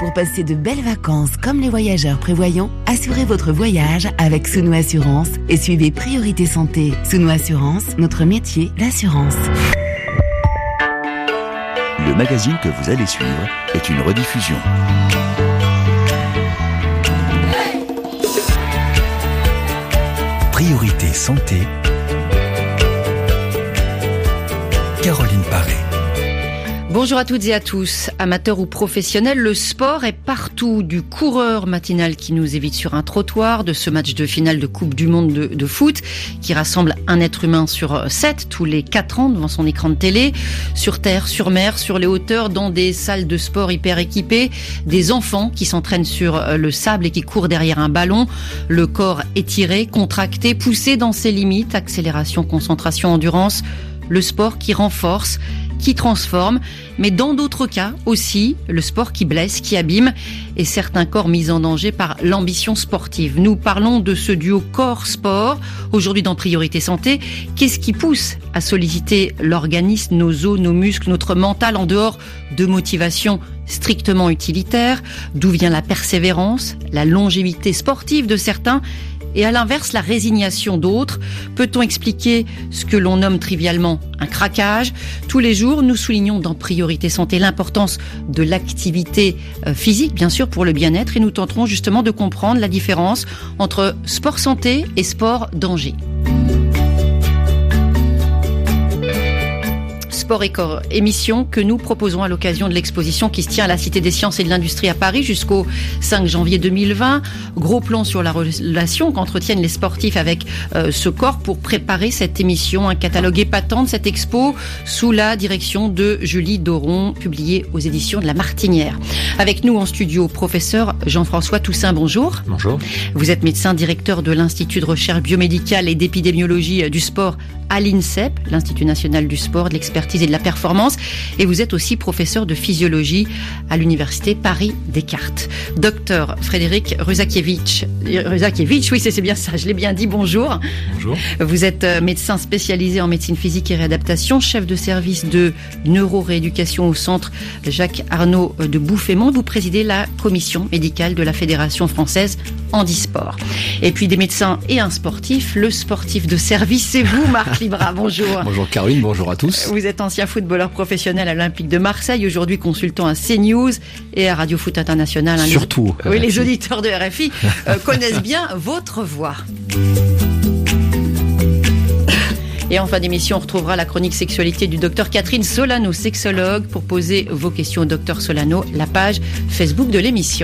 Pour passer de belles vacances comme les voyageurs prévoyants, assurez votre voyage avec Souno Assurance et suivez Priorité Santé. Souno Assurance, notre métier, l'assurance. Le magazine que vous allez suivre est une rediffusion. Priorité Santé. Caroline Paré. Bonjour à toutes et à tous. Amateurs ou professionnels, le sport est partout. Du coureur matinal qui nous évite sur un trottoir, de ce match de finale de Coupe du Monde de foot qui rassemble un être humain sur 7 tous les 4 ans devant son écran de télé, sur terre, sur mer, sur les hauteurs, dans des salles de sport hyper équipées, des enfants qui s'entraînent sur le sable et qui courent derrière un ballon, le corps étiré, contracté, poussé dans ses limites, accélération, concentration, endurance, le sport qui renforce, qui transforme, mais dans d'autres cas aussi, le sport qui blesse, qui abîme, et certains corps mis en danger par l'ambition sportive. Nous parlons de ce duo corps-sport, aujourd'hui dans Priorité Santé. Qu'est-ce qui pousse à solliciter l'organisme, nos os, nos muscles, notre mental, en dehors de motivations strictement utilitaires? D'où vient la persévérance, la longévité sportive de certains, et à l'inverse, la résignation d'autres? Peut-on expliquer ce que l'on nomme trivialement un craquage? Tous les jours, nous soulignons dans Priorité Santé l'importance de l'activité physique, bien sûr, pour le bien-être, et nous tenterons justement de comprendre la différence entre sport santé et sport danger. Sport et Corps, émission que nous proposons à l'occasion de l'exposition qui se tient à la Cité des Sciences et de l'Industrie à Paris jusqu'au 5 janvier 2020. Gros plan sur la relation qu'entretiennent les sportifs avec ce corps pour préparer cette émission. Un catalogue épatant de cette expo sous la direction de Julie Doron, publié aux éditions de La Martinière. Avec nous en studio, professeur Jean-François Toussaint, bonjour. Bonjour. Vous êtes médecin directeur de l'Institut de recherche biomédicale et d'épidémiologie du sport à l'INSEP, l'Institut national du sport, de l'expertise et de la performance, et vous êtes aussi professeur de physiologie à l'université Paris-Descartes. Docteur Frédéric Ruzakiewicz, oui c'est bien ça, je l'ai bien dit, bonjour. Bonjour. Vous êtes médecin spécialisé en médecine physique et réadaptation, chef de service de neurorééducation au centre Jacques-Arnaud de Bouffémont. Vous présidez la commission médicale de la Fédération française handisport. Et puis des médecins et un sportif, le sportif de service, c'est vous, Marc Libra, bonjour. Bonjour Caroline, bonjour à tous. Vous êtes ancien footballeur professionnel à l'Olympique de Marseille, aujourd'hui consultant à CNews et à Radio Foot International. Surtout. Oui, les auditeurs de RFI connaissent bien votre voix. Et en fin d'émission, on retrouvera la chronique sexualité du docteur Catherine Solano, sexologue, pour poser vos questions au docteur Solano, la page Facebook de l'émission.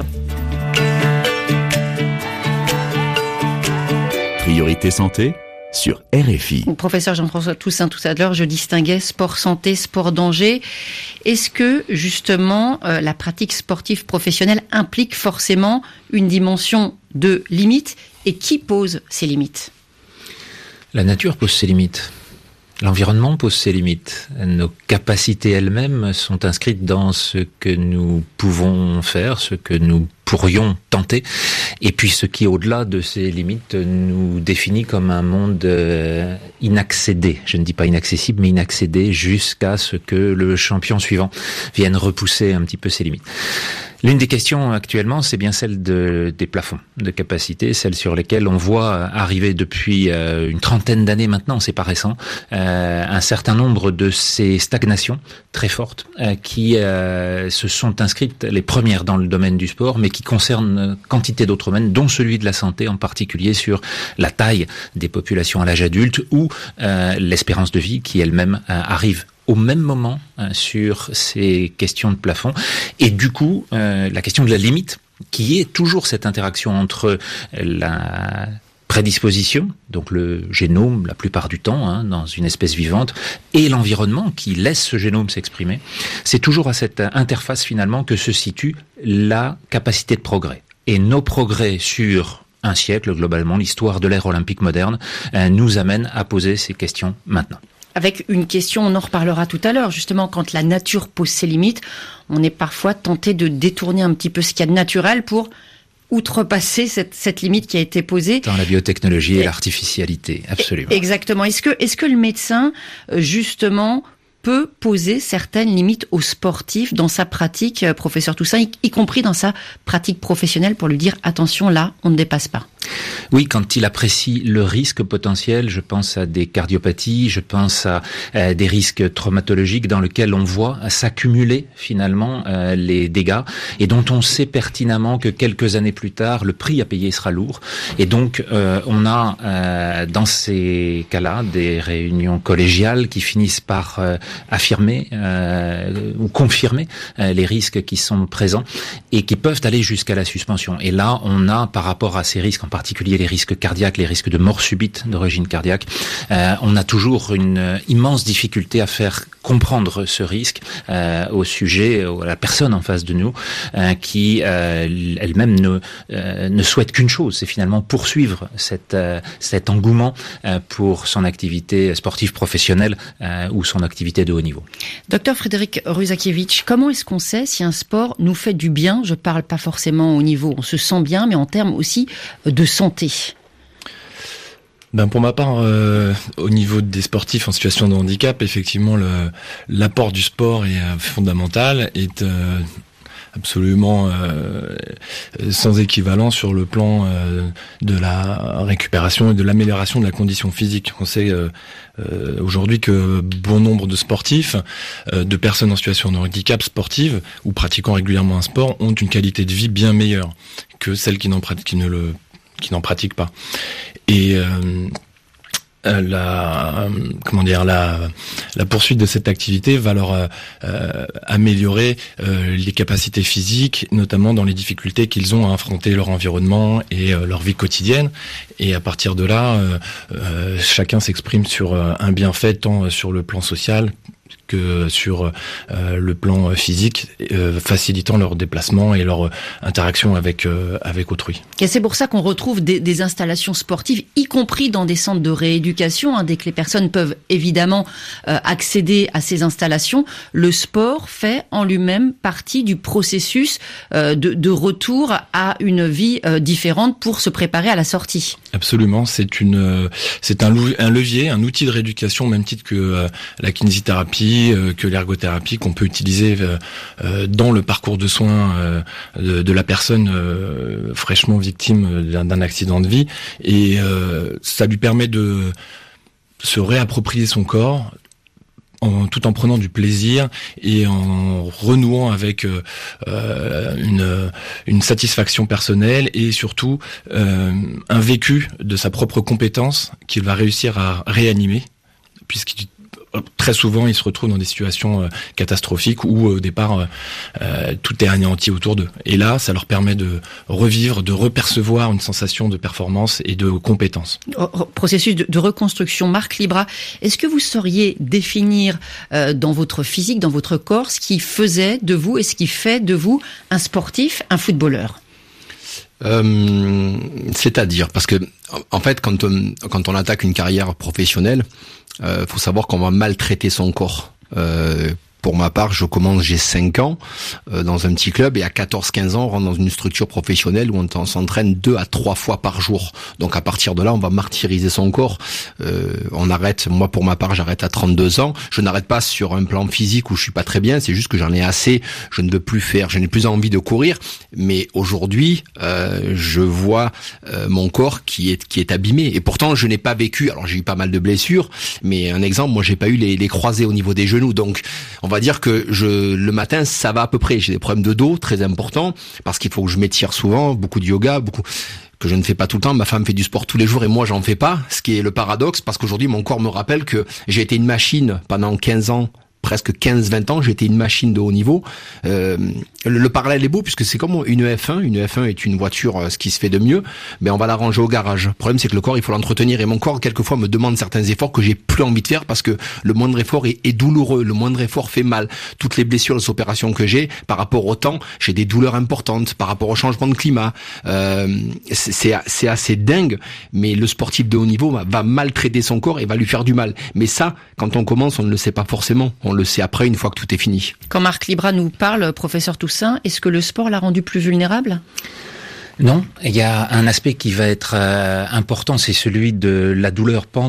Priorité Santé sur RFI. Professeur Jean-François Toussaint, tout à l'heure, je distinguais sport santé, sport danger. Est-ce que, justement, la pratique sportive professionnelle implique forcément une dimension de limite? Et qui pose ces limites? La nature pose ses limites. L'environnement pose ses limites. Nos capacités elles-mêmes sont inscrites dans ce que nous pouvons faire, ce que nous pourrions tenter, et puis ce qui, au-delà de ces limites, nous définit comme un monde inaccédé. Je ne dis pas inaccessible, mais inaccédé, jusqu'à ce que le champion suivant vienne repousser un petit peu ces limites. L'une des questions actuellement, c'est bien celle des plafonds de capacité, celles sur lesquelles on voit arriver depuis une trentaine d'années maintenant, c'est pas récent, un certain nombre de ces stagnations très fortes qui se sont inscrites, les premières dans le domaine du sport, mais qui concernent quantité d'autres domaines, dont celui de la santé, en particulier sur la taille des populations à l'âge adulte ou l'espérance de vie qui elle-même arrive au même moment sur ces questions de plafond. Et du coup, la question de la limite, qui est toujours cette interaction entre la prédisposition, donc le génome la plupart du temps, dans une espèce vivante, et l'environnement qui laisse ce génome s'exprimer. C'est toujours à cette interface finalement que se situe la capacité de progrès. Et nos progrès sur un siècle, globalement, l'histoire de l'ère olympique moderne, nous amène à poser ces questions maintenant. Avec une question, on en reparlera tout à l'heure, justement, quand la nature pose ses limites, on est parfois tenté de détourner un petit peu ce qu'il y a de naturel pour outrepasser cette limite qui a été posée. Dans la biotechnologie et l'artificialité, absolument. Exactement. Est-ce que le médecin, justement, peut poser certaines limites au sportif dans sa pratique, professeur Toussaint, y compris dans sa pratique professionnelle, pour lui dire attention, là, on ne dépasse pas. Oui, quand il apprécie le risque potentiel, je pense à des cardiopathies, je pense à des risques traumatologiques dans lesquels on voit s'accumuler finalement les dégâts et dont on sait pertinemment que quelques années plus tard, le prix à payer sera lourd. Et donc, on a dans ces cas-là des réunions collégiales qui finissent par affirmer ou confirmer les risques qui sont présents et qui peuvent aller jusqu'à la suspension. Et là, on a par rapport à ces risques, en particulier les risques cardiaques, les risques de mort subite d'origine cardiaque, on a toujours une immense difficulté à faire comprendre ce risque au sujet, à la personne en face de nous, qui elle-même ne souhaite qu'une chose, c'est finalement poursuivre cet engouement pour son activité sportive professionnelle ou son activité de haut niveau. Docteur Frédéric Ruzakiewicz, comment est-ce qu'on sait si un sport nous fait du bien? Je parle pas forcément au niveau on se sent bien, mais en termes aussi de santé. Pour ma part, au niveau des sportifs en situation de handicap, effectivement, l'apport du sport est fondamental, est absolument sans équivalent sur le plan de la récupération et de l'amélioration de la condition physique. On sait aujourd'hui que bon nombre de sportifs, de personnes en situation de handicap sportive ou pratiquant régulièrement un sport, ont une qualité de vie bien meilleure que celles qui n'en pratiquent pas. Et la poursuite de cette activité va leur améliorer les capacités physiques, notamment dans les difficultés qu'ils ont à affronter leur environnement et leur vie quotidienne. Et à partir de là, chacun s'exprime sur un bienfait tant sur le plan social que sur le plan physique, facilitant leur déplacement et leur interaction avec autrui. Et c'est pour ça qu'on retrouve des installations sportives, y compris dans des centres de rééducation, dès que les personnes peuvent évidemment accéder à ces installations. Le sport fait en lui-même partie du processus de retour à une vie différente pour se préparer à la sortie. Absolument, c'est un levier, un outil de rééducation, au même titre que la kinésithérapie, que l'ergothérapie, qu'on peut utiliser dans le parcours de soins de la personne fraîchement victime d'un accident de vie. Et ça lui permet de se réapproprier son corps tout en prenant du plaisir et en renouant avec une satisfaction personnelle et surtout un vécu de sa propre compétence qu'il va réussir à réanimer, puisqu'il très souvent, ils se retrouvent dans des situations catastrophiques où, au départ, tout est anéanti autour d'eux. Et là, ça leur permet de revivre, de repercevoir une sensation de performance et de compétence. Processus de reconstruction. Marc Libra, est-ce que vous sauriez définir dans votre physique, dans votre corps, ce qui faisait de vous et ce qui fait de vous un sportif, un footballeur ? C'est-à-dire, parce que en fait, quand on attaque une carrière professionnelle, faut savoir qu'on va maltraiter son corps. Pour ma part, j'ai 5 ans dans un petit club et à 14-15 ans, on rentre dans une structure professionnelle où on s'entraîne 2 à 3 fois par jour. Donc à partir de là, on va martyriser son corps. On arrête, moi pour ma part, j'arrête à 32 ans. Je n'arrête pas sur un plan physique où je suis pas très bien, c'est juste que j'en ai assez, je ne veux plus faire, je n'ai plus envie de courir. Mais aujourd'hui, je vois mon corps qui est abîmé. Et pourtant, je n'ai pas vécu, alors j'ai eu pas mal de blessures, mais un exemple, moi j'ai pas eu les croisés au niveau des genoux. Donc on va dire que le matin, ça va à peu près. J'ai des problèmes de dos très importants parce qu'il faut que je m'étire souvent, beaucoup de yoga, que je ne fais pas tout le temps. Ma femme fait du sport tous les jours et moi, j'en fais pas. Ce qui est le paradoxe parce qu'aujourd'hui, mon corps me rappelle que j'ai été une machine pendant 15 ans. Presque 15-20 ans, j'étais une machine de haut niveau. Le parallèle est beau puisque c'est comme une F1. Une F1 est une voiture, ce qui se fait de mieux, mais on va la ranger au garage. Le problème, c'est que le corps, il faut l'entretenir et mon corps, quelquefois, me demande certains efforts que j'ai plus envie de faire parce que le moindre effort est douloureux. Le moindre effort fait mal. Toutes les blessures, les opérations que j'ai, par rapport au temps, j'ai des douleurs importantes par rapport au changement de climat. C'est assez dingue, mais le sportif de haut niveau va maltraiter son corps et va lui faire du mal. Mais ça, quand on commence, on ne le sait pas forcément. On le sait après, une fois que tout est fini. Quand Marc Libra nous parle, professeur Toussaint, est-ce que le sport l'a rendu plus vulnérable ? Non, il y a un aspect qui va être important, c'est celui de la douleur pendant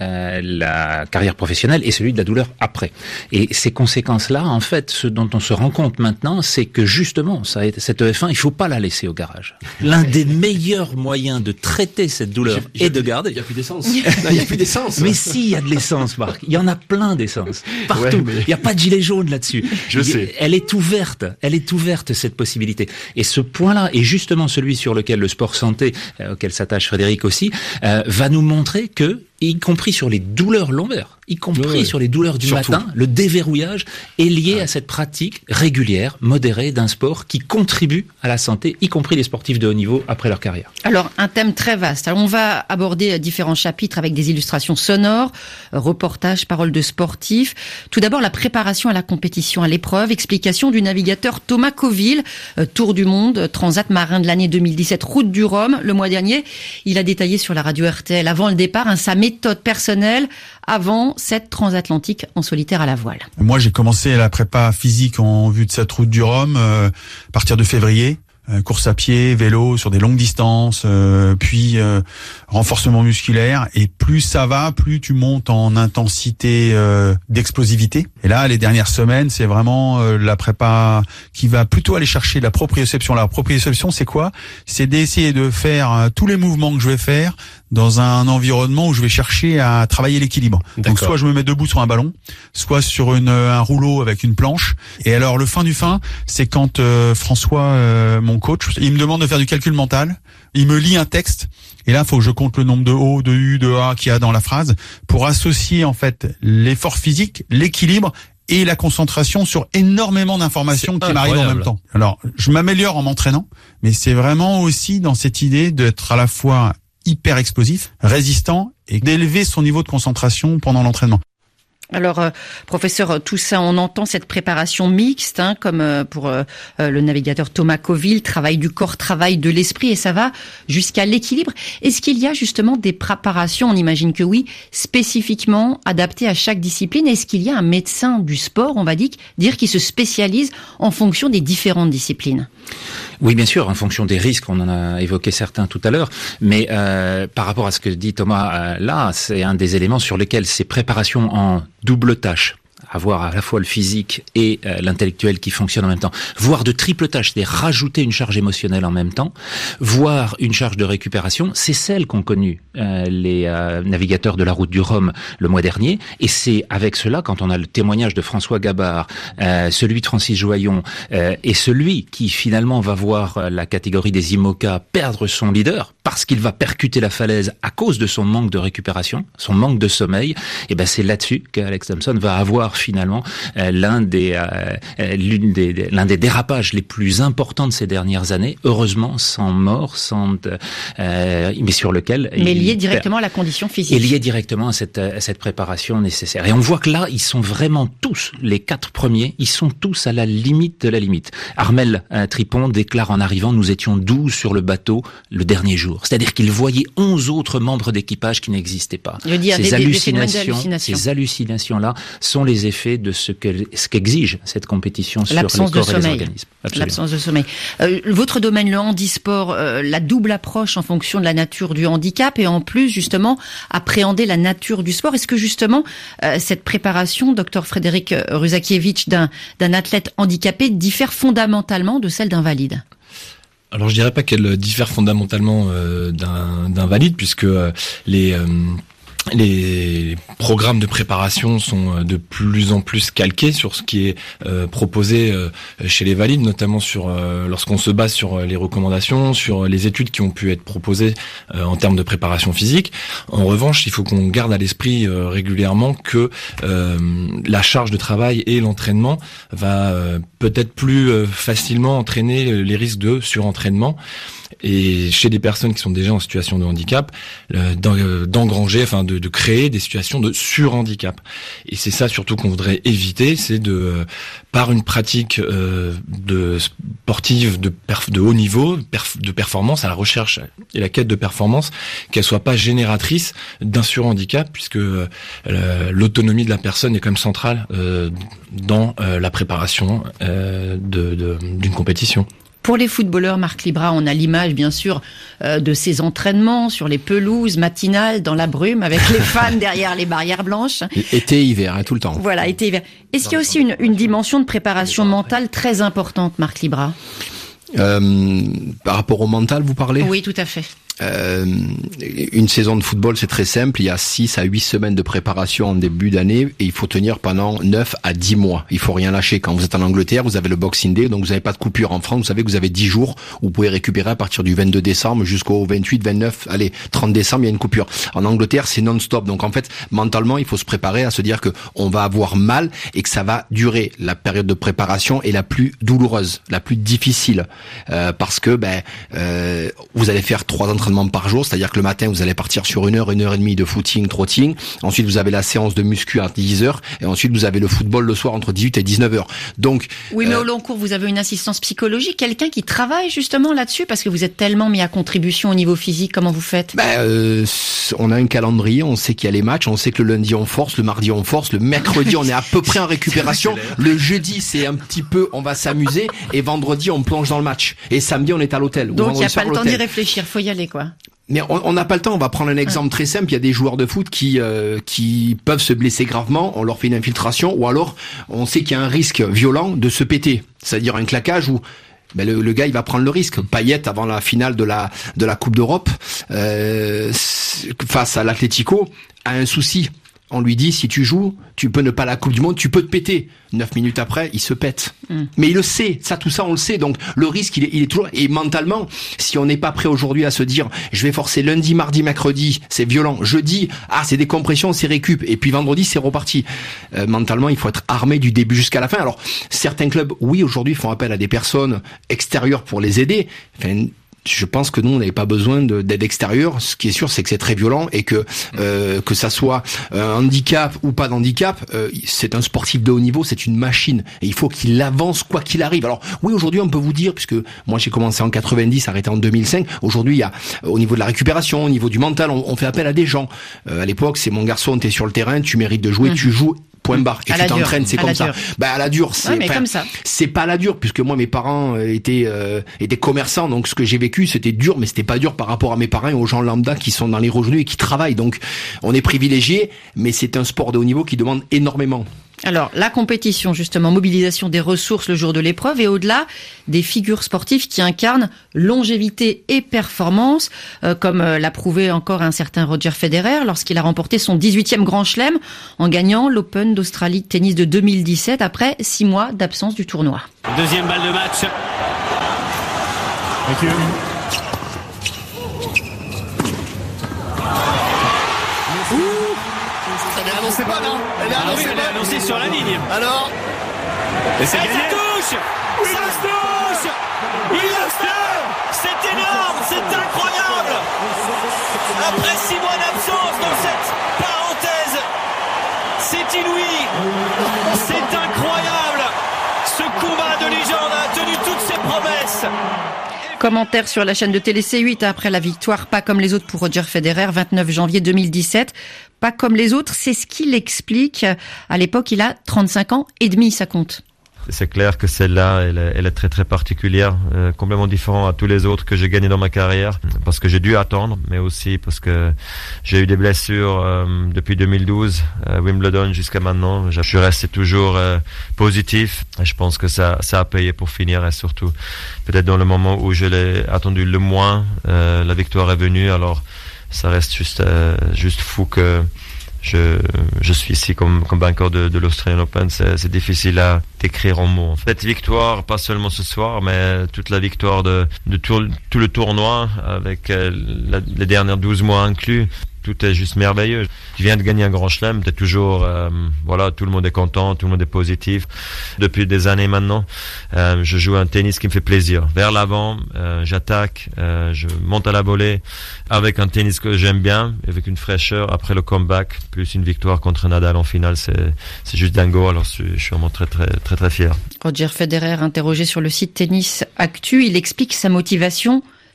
la carrière professionnelle et celui de la douleur après. Et ces conséquences-là, en fait, ce dont on se rend compte maintenant, c'est que justement, cette EF1, il faut pas la laisser au garage. L'un des meilleurs moyens de traiter cette douleur et de garder. Il y a plus d'essence. Il y a plus d'essence. Mais si, il y a de l'essence, Marc. Il y en a plein d'essence. Partout. Ouais, mais... Il n'y a pas de gilet jaune là-dessus. Je sais. Elle est ouverte. Elle est ouverte, cette possibilité. Et ce point-là, et justement celui sur lequel le sport santé, auquel s'attache Frédéric aussi, va nous montrer que, y compris sur les douleurs lombaires, y compris sur les douleurs du matin, le déverrouillage est lié à cette pratique régulière, modérée d'un sport qui contribue à la santé, y compris les sportifs de haut niveau après leur carrière. Alors, un thème très vaste. Alors, on va aborder différents chapitres avec des illustrations sonores, reportages, paroles de sportifs. Tout d'abord, la préparation à la compétition, à l'épreuve, explication du navigateur Thomas Coville, Tour du monde, Transat marin de l'année 2017, Route du Rhum. Le mois dernier, il a détaillé sur la radio RTL, avant le départ, sa méthode personnelle avant cette transatlantique en solitaire à la voile. Moi, j'ai commencé la prépa physique en vue de cette route du Rhum à partir de février. Course à pied, vélo sur des longues distances, puis renforcement musculaire. Et plus ça va, plus tu montes en intensité d'explosivité. Et là, les dernières semaines, c'est vraiment la prépa qui va plutôt aller chercher la proprioception. La proprioception, c'est quoi ? C'est d'essayer de faire tous les mouvements que je vais faire dans un environnement où je vais chercher à travailler l'équilibre. Donc soit je me mets debout sur un ballon, soit sur un rouleau avec une planche. Et alors le fin du fin, c'est quand François, mon coach, il me demande de faire du calcul mental. Il me lit un texte et là, il faut que je compte le nombre de O, de U, de A qu'il y a dans la phrase pour associer en fait l'effort physique, l'équilibre et la concentration sur énormément d'informations qui m'arrivent en même temps. Alors, je m'améliore en m'entraînant, mais c'est vraiment aussi dans cette idée d'être à la fois hyper explosif, résistant et d'élever son niveau de concentration pendant l'entraînement. Alors, professeur, tout ça, on entend cette préparation mixte, comme pour le navigateur Thomas Coville, travail du corps, travail de l'esprit, et ça va jusqu'à l'équilibre. Est-ce qu'il y a justement des préparations, on imagine que oui, spécifiquement adaptées à chaque discipline? Est-ce qu'il y a un médecin du sport, on va dire qui se spécialise en fonction des différentes disciplines? Oui, bien sûr, en fonction des risques, on en a évoqué certains tout à l'heure, mais par rapport à ce que dit Thomas là, c'est un des éléments sur lesquels ces préparations en double tâche, avoir à la fois le physique et l'intellectuel qui fonctionnent en même temps, voire de triple tâche, c'est-à-dire rajouter une charge émotionnelle en même temps, voire une charge de récupération, c'est celle qu'ont connue les navigateurs de la route du Rhum le mois dernier, et c'est avec cela, quand on a le témoignage de François Gabard, celui de Francis Joyon, et celui qui finalement va voir la catégorie des IMOCA perdre son leader, parce qu'il va percuter la falaise à cause de son manque de récupération, son manque de sommeil, et ben c'est là-dessus qu'Alex Thompson va avoir finalement l'un des dérapages les plus importants de ces dernières années, heureusement sans mort, mais sur lequel lié directement à la condition physique. Et lié directement à cette préparation nécessaire. Et on voit que là, ils sont vraiment tous, les 4 premiers, ils sont tous à la limite de la limite. Armel Tripon déclare en arrivant, nous étions 12 sur le bateau le dernier jour. C'est-à-dire qu'il voyait 11 autres membres d'équipage qui n'existaient pas. Je veux dire, ces hallucinations-là sont les effets de ce qu'exige cette compétition sur les corps et les organismes. Absolument. L'absence de sommeil. Votre domaine, le handisport, la double approche en fonction de la nature du handicap et en plus, justement, appréhender la nature du sport. Est-ce que, justement, cette préparation, docteur Frédéric Ruzakiewicz, d'un athlète handicapé diffère fondamentalement de celle d'un valide? Alors je dirais pas qu'elle diffère fondamentalement d'un valide, puisque les programmes de préparation sont de plus en plus calqués sur ce qui est proposé chez les valides, notamment sur lorsqu'on se base sur les recommandations, sur les études qui ont pu être proposées en termes de préparation physique. En revanche, il faut qu'on garde à l'esprit régulièrement que la charge de travail et l'entraînement va peut-être plus facilement entraîner les risques de surentraînement. Et chez des personnes qui sont déjà en situation de handicap, d'engranger, enfin de créer des situations de surhandicap. Et c'est ça surtout qu'on voudrait éviter, c'est par une pratique de sportive de haut niveau, de performance, à la recherche et la quête de performance, qu'elle soit pas génératrice d'un surhandicap, puisque l'autonomie de la personne est quand même centrale dans la préparation d'une compétition. Pour les footballeurs, Marc Libra, on a l'image, bien sûr, de ces entraînements sur les pelouses matinales, dans la brume, avec les fans derrière les barrières blanches. Été, hiver, tout le temps. Voilà, été, hiver. Est-ce qu'il y a aussi une dimension de préparation mentale très importante, Marc Libra ? Par rapport au mental, vous parlez ? Oui, tout à fait. Une saison de football, c'est très simple. Il y a 6 à 8 semaines de préparation en début d'année et il faut tenir pendant 9 à 10 mois. Il faut rien lâcher. Quand vous êtes en Angleterre, vous avez le Boxing Day, donc vous n'avez pas de coupure. En France, vous savez que vous avez 10 jours où vous pouvez récupérer à partir du 22 décembre jusqu'au 28, 29, 30 décembre, il y a une coupure. En Angleterre, c'est non-stop. Donc en fait, mentalement, il faut se préparer à se dire que on va avoir mal et que ça va durer. La période de préparation est la plus douloureuse, la plus difficile, parce que vous allez faire 3 entraînements par jour, c'est-à-dire que le matin vous allez partir sur 1 heure et demie de footing, trotting, ensuite vous avez la séance de muscu à 10h et ensuite vous avez le football le soir entre 18 et 19h. Donc oui, mais au long cours, vous avez une assistance psychologique, quelqu'un qui travaille justement là-dessus, parce que vous êtes tellement mis à contribution au niveau physique. Comment vous faites ? On a un calendrier, on sait qu'il y a les matchs, on sait que le lundi on force, le mardi on force, le mercredi on est à peu près en récupération, le jeudi c'est un petit peu on va s'amuser et vendredi on plonge dans le match et samedi on est à l'hôtel. Donc il n'y a pas le temps d'y réfléchir, faut y aller quoi. Mais on n'a pas le temps. On va prendre un exemple très simple. Il y a des joueurs de foot qui peuvent se blesser gravement. On leur fait une infiltration, ou alors on sait qu'il y a un risque violent de se péter, c'est-à-dire un claquage où le gars il va prendre le risque. Payet avant la finale de la Coupe d'Europe face à l'Atlético a un souci. On lui dit, si tu joues, tu peux ne pas la Coupe du Monde, tu peux te péter. 9 minutes après, il se pète. Mais il le sait, tout ça, on le sait. Donc, le risque, il est toujours, et mentalement, si on n'est pas prêt aujourd'hui à se dire, je vais forcer lundi, mardi, mercredi, c'est violent. Jeudi, c'est des compressions, c'est récup. Et puis vendredi, c'est reparti. Mentalement, il faut être armé du début jusqu'à la fin. Alors, certains clubs, oui, aujourd'hui, font appel à des personnes extérieures pour les aider. Enfin, je pense que nous, on n'avait pas besoin d'aide extérieure. Ce qui est sûr, c'est que c'est très violent et que ça soit un handicap ou pas d'handicap, c'est un sportif de haut niveau, c'est une machine. Et il faut qu'il avance quoi qu'il arrive. Alors oui, aujourd'hui, on peut vous dire, puisque moi j'ai commencé en 90, arrêté en 2005, aujourd'hui, il y a au niveau de la récupération, au niveau du mental, on fait appel à des gens. À l'époque, c'est mon garçon, t'es sur le terrain, tu mérites de jouer, tu joues. Point barre. Et tu t'entraînes, c'est comme ça. À la dure, comme ça. C'est pas à la dure, puisque moi, mes parents étaient commerçants, donc ce que j'ai vécu, c'était dur, mais c'était pas dur par rapport à mes parents et aux gens lambda qui sont dans les revenus et qui travaillent. Donc, on est privilégiés, mais c'est un sport de haut niveau qui demande énormément. Alors, la compétition, justement, mobilisation des ressources le jour de l'épreuve et au-delà, des figures sportives qui incarnent longévité et performance, comme l'a prouvé encore un certain Roger Federer lorsqu'il a remporté son 18e Grand Chelem en gagnant l'Open d'Australie de tennis de 2017 après 6 mois d'absence du tournoi. Deuxième balle de match. Thank you. Elle est annoncée bonne, hein. Elle est annoncée sur la ligne. Alors et ça touche. Oui, ça touche. Il le fait. C'est énorme, c'est incroyable. Après 6 mois d'absence dans cette parenthèse, c'est inouï. C'est incroyable. Ce combat de légende a tenu toutes ses promesses. Commentaire sur la chaîne de télé C8 après la victoire pas comme les autres pour Roger Federer, 29 janvier 2017. Pas comme les autres, c'est ce qu'il explique. À l'époque, il a 35 ans et demi, ça compte. C'est clair que celle-là, elle est très très particulière, complètement différente à tous les autres que j'ai gagnés dans ma carrière, parce que j'ai dû attendre, mais aussi parce que j'ai eu des blessures depuis 2012, Wimbledon jusqu'à maintenant. Je suis resté toujours positif, et je pense que ça a payé pour finir, et surtout peut-être dans le moment où je l'ai attendu le moins, la victoire est venue. Alors ça reste juste fou que je suis ici comme vainqueur de l'Australian Open. C'est difficile à décrire en mots. Cette victoire, pas seulement ce soir, mais toute la victoire de tout le tournoi, avec les dernières 12 mois inclus, tout est juste merveilleux. Tu viens de gagner un grand chelem, t'es toujours, tout le monde est content, tout le monde est positif. Depuis des années maintenant, je joue un tennis qui me fait plaisir. Vers l'avant, j'attaque, je monte à la volée, avec un tennis que j'aime bien, avec une fraîcheur après le comeback, plus une victoire contre Nadal en finale, c'est juste dingo. Alors je suis vraiment très très très très fier. Roger Federer, interrogé sur le site Tennis Actu, il explique sa motivation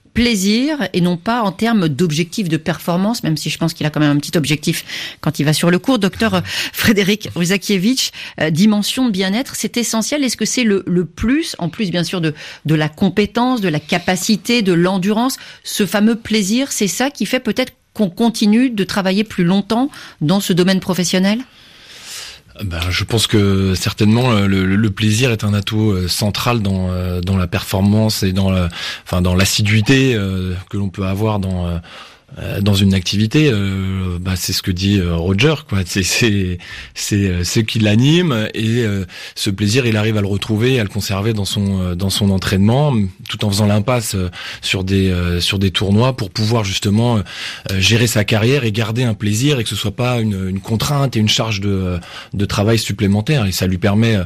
plaisir et non pas en termes d'objectif de performance, même si je pense qu'il a quand même un petit objectif quand il va sur le court. Docteur Frédéric Ruzakiewicz, dimension de bien-être, c'est essentiel. Est-ce que c'est le plus, en plus bien sûr de la compétence, de la capacité, de l'endurance, ce fameux plaisir, c'est ça qui fait peut-être qu'on continue de travailler plus longtemps dans ce domaine professionnel ? Je pense que certainement le plaisir est un atout central dans la performance et dans l'assiduité que l'on peut avoir dans une activité. C'est ce que dit Roger, quoi. C'est ce qui l'anime, et ce plaisir, il arrive à le retrouver et à le conserver dans son entraînement, tout en faisant l'impasse sur des tournois pour pouvoir justement gérer sa carrière et garder un plaisir, et que ce soit pas une contrainte et une charge de travail supplémentaire. Et ça lui permet,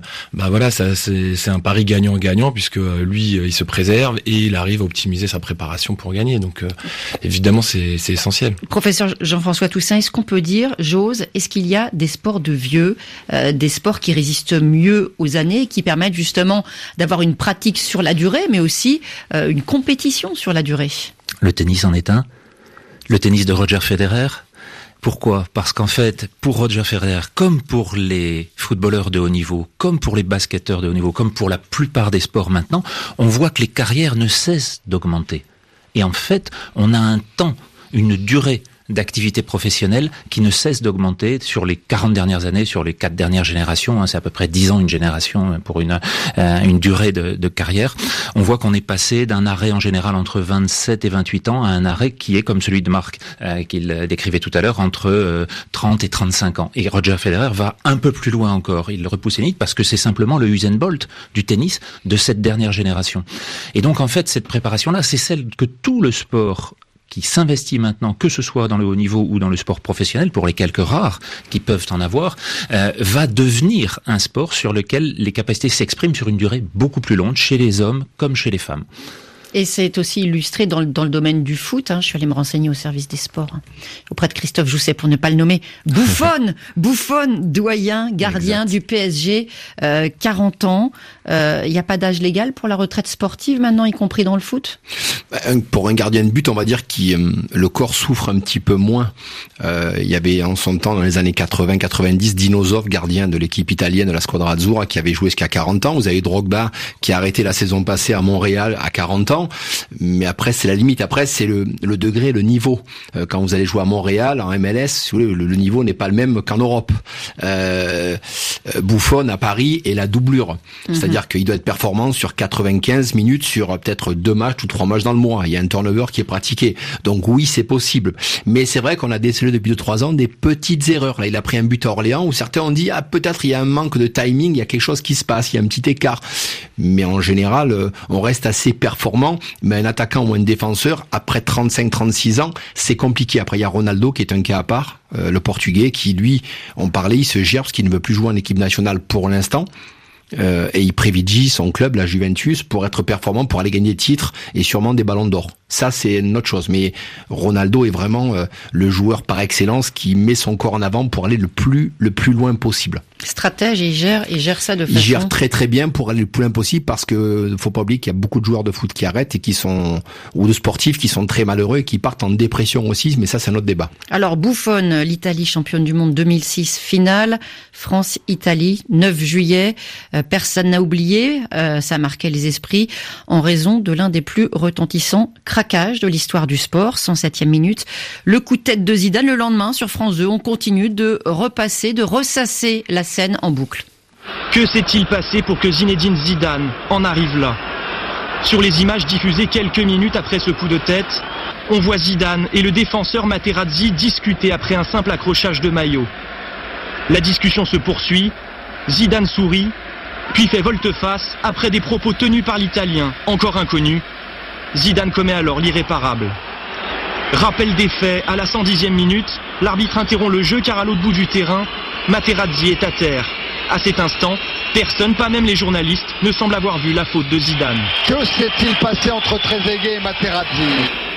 c'est un pari gagnant-gagnant, puisque lui, il se préserve et il arrive à optimiser sa préparation pour gagner. Donc évidemment, c'est essentiel. Professeur Jean-François Toussaint, est-ce qu'on peut dire, j'ose, est-ce qu'il y a des sports de vieux, des sports qui résistent mieux aux années, qui permettent justement d'avoir une pratique sur la durée, mais aussi une compétition sur la durée ? Le tennis en est un. Le tennis de Roger Federer. Pourquoi ? Parce qu'en fait, pour Roger Federer, comme pour les footballeurs de haut niveau, comme pour les basketteurs de haut niveau, comme pour la plupart des sports maintenant, on voit que les carrières ne cessent d'augmenter. Et en fait, on a un temps, une durée d'activité professionnelle qui ne cesse d'augmenter sur les 40 dernières années, sur les 4 dernières générations. C'est à peu près 10 ans une génération pour une durée de carrière. On voit qu'on est passé d'un arrêt en général entre 27 et 28 ans à un arrêt qui est comme celui de Marc, qu'il décrivait tout à l'heure, entre 30 et 35 ans. Et Roger Federer va un peu plus loin encore. Il repousse les limites parce que c'est simplement le Usain Bolt du tennis de cette dernière génération. Et donc en fait, cette préparation-là, c'est celle que tout le sport qui s'investit maintenant, que ce soit dans le haut niveau ou dans le sport professionnel, pour les quelques rares qui peuvent en avoir, va devenir un sport sur lequel les capacités s'expriment sur une durée beaucoup plus longue, chez les hommes comme chez les femmes. Et c'est aussi illustré dans le domaine du foot. Je suis allée me renseigner au service des sports auprès de Christophe Jousset, pour ne pas le nommer. Buffon, doyen, gardien du PSG, 40 ans. Il n'y a pas d'âge légal pour la retraite sportive maintenant, y compris dans le foot ? Pour un gardien de but, on va dire que le corps souffre un petit peu moins. Il y avait en son temps, dans les années 80-90, Dino Zoff, gardien de l'équipe italienne de la Squadra Azzurra, qui avait joué jusqu'à 40 ans. Vous avez Drogba qui a arrêté la saison passée à Montréal à 40 ans. Mais après, c'est la limite. Après, c'est le degré, le niveau. Quand vous allez jouer à Montréal, en MLS, si vous voulez, le niveau n'est pas le même qu'en Europe. Buffon à Paris est la doublure. C'est-à-dire qu'il doit être performant sur 95 minutes, sur peut-être 2 matchs ou 3 matchs dans le mois. Il y a un turnover qui est pratiqué. Donc oui, c'est possible. Mais c'est vrai qu'on a décelé depuis 2-3 ans des petites erreurs. Là, il a pris un but à Orléans où certains ont dit, peut-être il y a un manque de timing, il y a quelque chose qui se passe, il y a un petit écart. Mais en général, on reste assez performant. Mais un attaquant ou un défenseur, après 35-36 ans, c'est compliqué. Après, il y a Ronaldo qui est un cas à part, le Portugais, qui lui, on parlait, il se gère parce qu'il ne veut plus jouer en équipe nationale pour l'instant. Et il privilégie son club, la Juventus, pour être performant, pour aller gagner des titres et sûrement des ballons d'or. Ça, c'est une autre chose. Mais Ronaldo est vraiment le joueur par excellence qui met son corps en avant pour aller le plus loin possible. Stratège, il gère ça de façon... Il gère très très bien pour aller le plus loin possible, parce que faut pas oublier qu'il y a beaucoup de joueurs de foot qui arrêtent et ou de sportifs qui sont très malheureux et qui partent en dépression aussi, mais ça, c'est un autre débat. Alors, Buffon, l'Italie championne du monde 2006, finale, France-Italie, 9 juillet, personne n'a oublié, ça marquait les esprits en raison de l'un des plus retentissants craquages de l'histoire du sport, 107e minute. Le coup de tête de Zidane le lendemain sur France 2, on continue de ressasser la scène en boucle. Que s'est-il passé pour que Zinedine Zidane en arrive là ? Sur les images diffusées quelques minutes après ce coup de tête, on voit Zidane et le défenseur Materazzi discuter après un simple accrochage de maillot. La discussion se poursuit, Zidane sourit, puis fait volte-face après des propos tenus par l'Italien, encore inconnu. Zidane commet alors l'irréparable. Rappel des faits, à la 110e minute, l'arbitre interrompt le jeu car à l'autre bout du terrain, Materazzi est à terre. À cet instant, personne, pas même les journalistes, ne semble avoir vu la faute de Zidane. Que s'est-il passé entre Trezeguet et Materazzi ?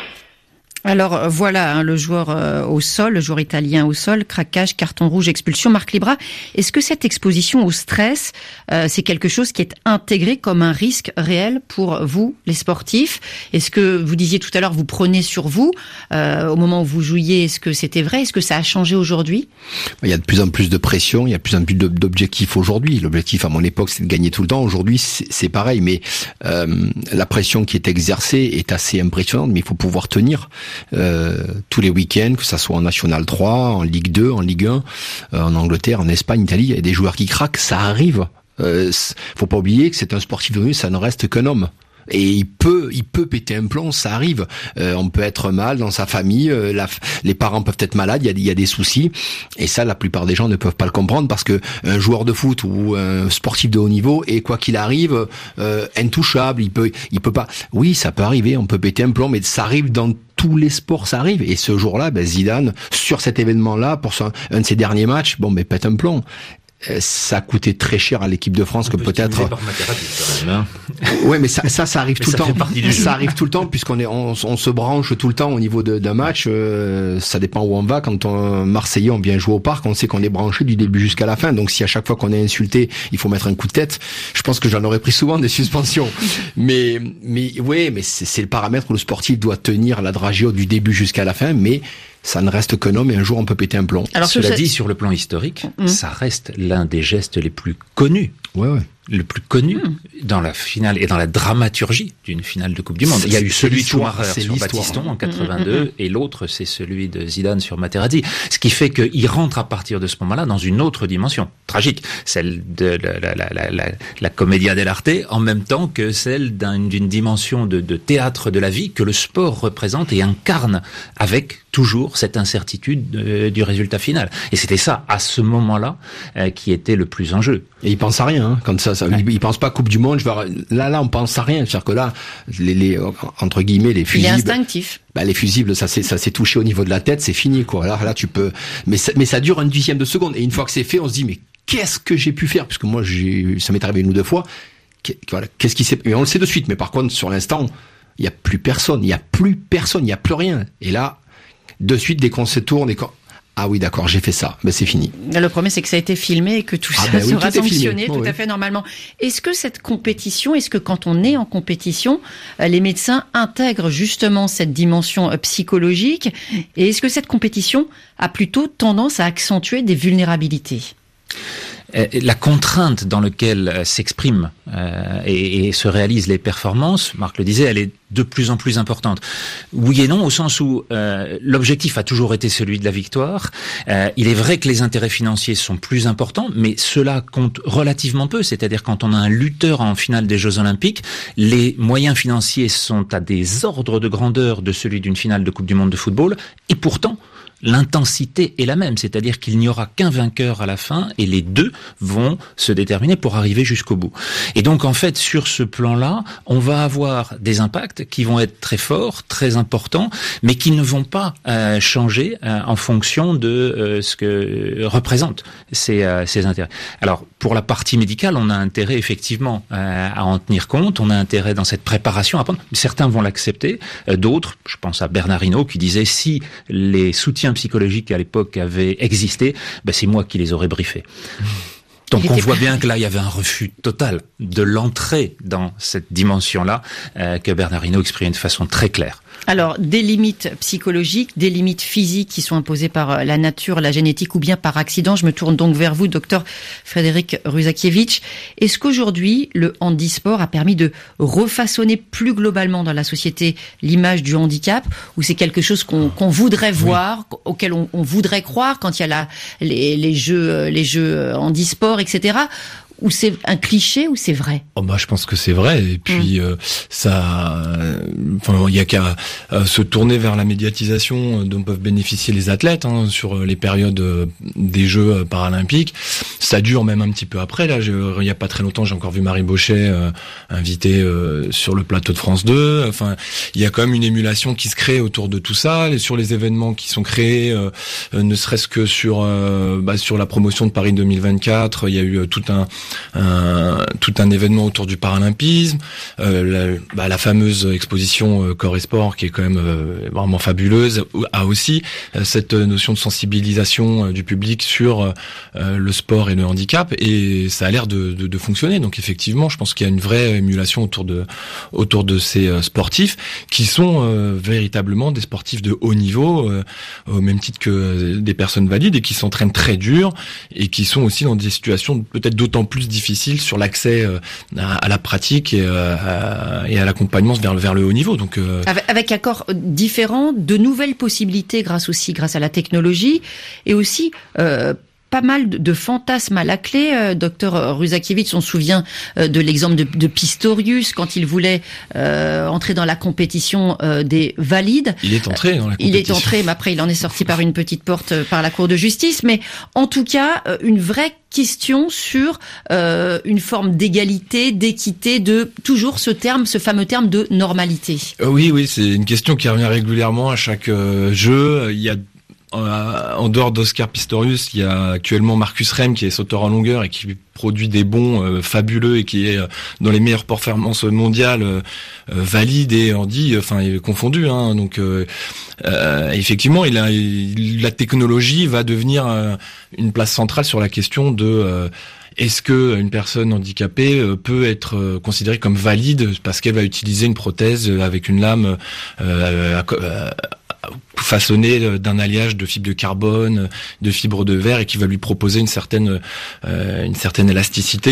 Alors voilà, le joueur au sol, le joueur italien au sol, craquage, carton rouge, expulsion. Marc Libra, est-ce que cette exposition au stress, c'est quelque chose qui est intégré comme un risque réel pour vous, les sportifs? Est-ce que vous disiez tout à l'heure, vous prenez sur vous au moment où vous jouiez? Est-ce que c'était vrai? Est-ce que ça a changé aujourd'hui? Il y a de plus en plus de pression, il y a de plus en plus d'objectifs aujourd'hui. L'objectif à mon époque, c'est de gagner tout le temps. Aujourd'hui, c'est pareil, mais la pression qui est exercée est assez impressionnante, mais il faut pouvoir tenir. Tous les week-ends, que ça soit en National 3, en Ligue 2, en Ligue 1, en Angleterre, en Espagne, Italie, il y a des joueurs qui craquent, ça arrive. Faut pas oublier que c'est un sportif de haut niveau, ça ne reste qu'un homme. Et il peut péter un plomb, ça arrive. On peut être mal dans sa famille, les parents peuvent être malades, il y a des soucis. Et ça, la plupart des gens ne peuvent pas le comprendre parce que un joueur de foot ou un sportif de haut niveau est, quoi qu'il arrive, intouchable. Il peut pas. Oui, ça peut arriver, on peut péter un plomb, mais ça arrive dans tous les sports, ça arrive. Et ce jour-là, Zidane, sur cet événement-là, pour un de ses derniers matchs, pète un plomb. Ça a coûté très cher à l'équipe de France que peut-être. Ouais, mais ça arrive tout le temps. Ça arrive tout le temps puisqu'on se branche tout le temps au niveau d'un match. Ça dépend où on va. Quand Marseillais on vient jouer au parc, on sait qu'on est branché du début jusqu'à la fin. Donc si à chaque fois qu'on est insulté, il faut mettre un coup de tête, je pense que j'en aurais pris souvent des suspensions. mais c'est le paramètre où le sportif doit tenir la dragée du début jusqu'à la fin, mais ça ne reste qu'un homme et un jour on peut péter un plomb. Alors cela dit, sur le plan historique, ça reste l'un des gestes les plus connus. Ouais. Le plus connu dans la finale et dans la dramaturgie d'une finale de Coupe du Monde. Il y a eu celui de Schumacher sur Battiston en 82 et l'autre c'est celui de Zidane sur Materazzi. Ce qui fait qu'il rentre à partir de ce moment-là dans une autre dimension tragique, celle de la commedia dell'arte, en même temps que celle d'une dimension de théâtre de la vie que le sport représente et incarne avec toujours cette incertitude du résultat final. Et c'était ça, à ce moment-là, qui était le plus en jeu. Et il pense à rien, quand ça il pense pas Coupe du Monde, là on pense à rien, c'est-à-dire que là les entre guillemets les fusibles. Il est instinctif. Les fusibles, ça s'est touché au niveau de la tête, c'est fini quoi. Là tu peux, mais ça dure un dixième de seconde et une fois que c'est fait, on se dit mais qu'est-ce que j'ai pu faire, puisque moi ça m'est arrivé une ou deux fois. Qu'est-ce qui s'est, mais on le sait de suite, mais par contre sur l'instant, il y a plus personne, il y a plus rien. Et là, de suite dès qu'on se tourne et ah oui, d'accord, j'ai fait ça. C'est fini. Le premier, c'est que ça a été filmé et que tout ça sera sanctionné tout à fait normalement. Est-ce que cette compétition, est-ce que quand on est en compétition, les médecins intègrent justement cette dimension psychologique, et est-ce que cette compétition a plutôt tendance à accentuer des vulnérabilités ? La contrainte dans laquelle s'expriment et se réalisent les performances, Marc le disait, elle est de plus en plus importante. Oui et non, au sens où l'objectif a toujours été celui de la victoire. Il est vrai que les intérêts financiers sont plus importants, mais cela compte relativement peu. C'est-à-dire quand on a un lutteur en finale des Jeux Olympiques, les moyens financiers sont à des ordres de grandeur de celui d'une finale de Coupe du Monde de football, et pourtant l'intensité est la même, c'est-à-dire qu'il n'y aura qu'un vainqueur à la fin et les deux vont se déterminer pour arriver jusqu'au bout. Et donc en fait sur ce plan-là, on va avoir des impacts qui vont être très forts, très importants, mais qui ne vont pas changer en fonction de ce que représentent ces intérêts. Alors pour la partie médicale, on a intérêt effectivement à en tenir compte, on a intérêt dans cette préparation à prendre. Certains vont l'accepter, d'autres, je pense à Bernard Hinault qui disait si les soutiens psychologiques à l'époque avaient existé, c'est moi qui les aurais briefés. Donc on voit bien que là, il y avait un refus total de l'entrée dans cette dimension-là que Bernard Hinault exprimait de façon très claire. Alors, des limites psychologiques, des limites physiques qui sont imposées par la nature, la génétique ou bien par accident. Je me tourne donc vers vous, docteur Frédéric Ruzakiewicz. Est-ce qu'aujourd'hui, le handisport a permis de refaçonner plus globalement dans la société l'image du handicap, ou c'est quelque chose qu'on voudrait voir, auquel on voudrait croire quand il y a les jeux handisport, etc., ou c'est un cliché ou c'est vrai? Je pense que c'est vrai, et puis il y a qu'à se tourner vers la médiatisation dont peuvent bénéficier les athlètes sur les périodes des Jeux paralympiques. Ça dure même un petit peu après. Là, il y a pas très longtemps, j'ai encore vu Marie Bochet invitée sur le plateau de France 2. Enfin, il y a quand même une émulation qui se crée autour de tout ça, et sur les événements qui sont créés, ne serait-ce que sur la promotion de Paris 2024. Il y a eu tout tout un événement autour du paralympisme, la fameuse exposition Corps et Sport qui est quand même vraiment fabuleuse, a aussi cette notion de sensibilisation du public sur le sport et le handicap, et ça a l'air de fonctionner. Donc effectivement, je pense qu'il y a une vraie émulation autour de ces sportifs qui sont véritablement des sportifs de haut niveau, au même titre que des personnes valides, et qui s'entraînent très dur et qui sont aussi dans des situations peut-être d'autant plus difficiles sur l'accès à la pratique et à l'accompagnement vers le haut niveau. Donc avec un corps différent, de nouvelles possibilités grâce à la technologie, et aussi pas mal de fantasmes à la clé. Docteur Ruzakiewicz, on se souvient de l'exemple de Pistorius quand il voulait entrer dans la compétition des valides. Il est entré dans la compétition. Il est entré, mais après il en est sorti par une petite porte par la Cour de justice. Mais en tout cas, une vraie question sur une forme d'égalité, d'équité, de toujours ce fameux terme de normalité. Oui, c'est une question qui revient régulièrement à chaque jeu. Il y a en dehors d'Oscar Pistorius, il y a actuellement Marcus Rem qui est sauteur en longueur et qui produit des bonds fabuleux et qui est dans les meilleures performances mondiales, valide et handi, confondu. Donc effectivement, la technologie va devenir une place centrale sur la question de est-ce que une personne handicapée peut être considérée comme valide parce qu'elle va utiliser une prothèse avec une lame façonné d'un alliage de fibres de carbone, de fibres de verre, et qui va lui proposer une certaine élasticité,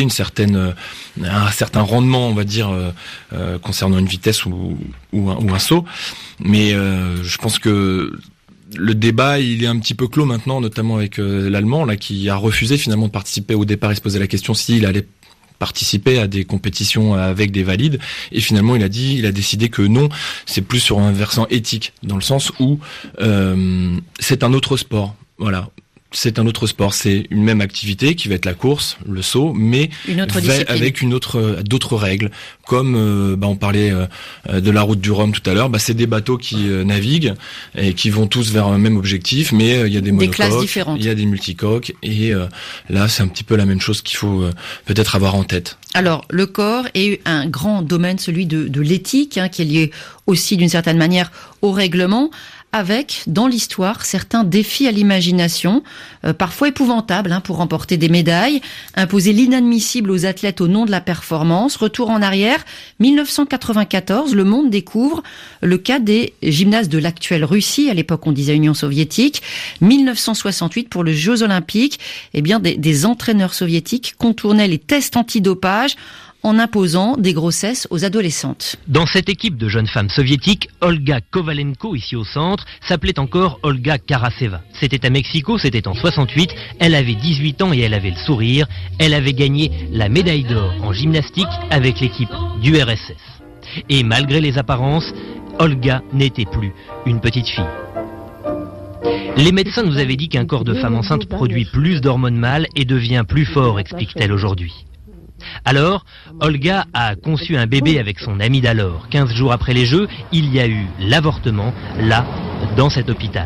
un certain rendement, on va dire, concernant une vitesse ou un saut. Mais je pense que le débat, il est un petit peu clos maintenant, notamment avec l'Allemand là qui a refusé finalement de participer au départ. Il se posait la question s'il allait participer à des compétitions avec des valides, et finalement il a décidé que non, c'est plus sur un versant éthique, dans le sens où c'est un autre sport. Voilà. C'est un autre sport, c'est une même activité qui va être la course, le saut, mais avec d'autres règles. Comme on parlait de la route du Rhum tout à l'heure, c'est des bateaux qui naviguent et qui vont tous vers un même objectif, mais il y a des monocoques, il y a des multicoques, et là c'est un petit peu la même chose qu'il faut peut-être avoir en tête. Alors le corps est un grand domaine, celui de l'éthique, qui est lié aussi d'une certaine manière au règlement, avec, dans l'histoire, certains défis à l'imagination, parfois épouvantables, pour remporter des médailles, imposer l'inadmissible aux athlètes au nom de la performance. Retour en arrière, 1994, le monde découvre le cas des gymnastes de l'actuelle Russie, à l'époque on disait Union soviétique. 1968, pour les Jeux olympiques, des entraîneurs soviétiques contournaient les tests antidopage en imposant des grossesses aux adolescentes. Dans cette équipe de jeunes femmes soviétiques, Olga Kovalenko, ici au centre, s'appelait encore Olga Karaseva. C'était à Mexico, c'était en 68, elle avait 18 ans et elle avait le sourire. Elle avait gagné la médaille d'or en gymnastique avec l'équipe du RSS. Et malgré les apparences, Olga n'était plus une petite fille. Les médecins nous avaient dit qu'un corps de femme enceinte produit plus d'hormones mâles et devient plus fort, explique-t-elle aujourd'hui. Alors, Olga a conçu un bébé avec son ami d'alors. 15 jours après les Jeux, il y a eu l'avortement, là, dans cet hôpital.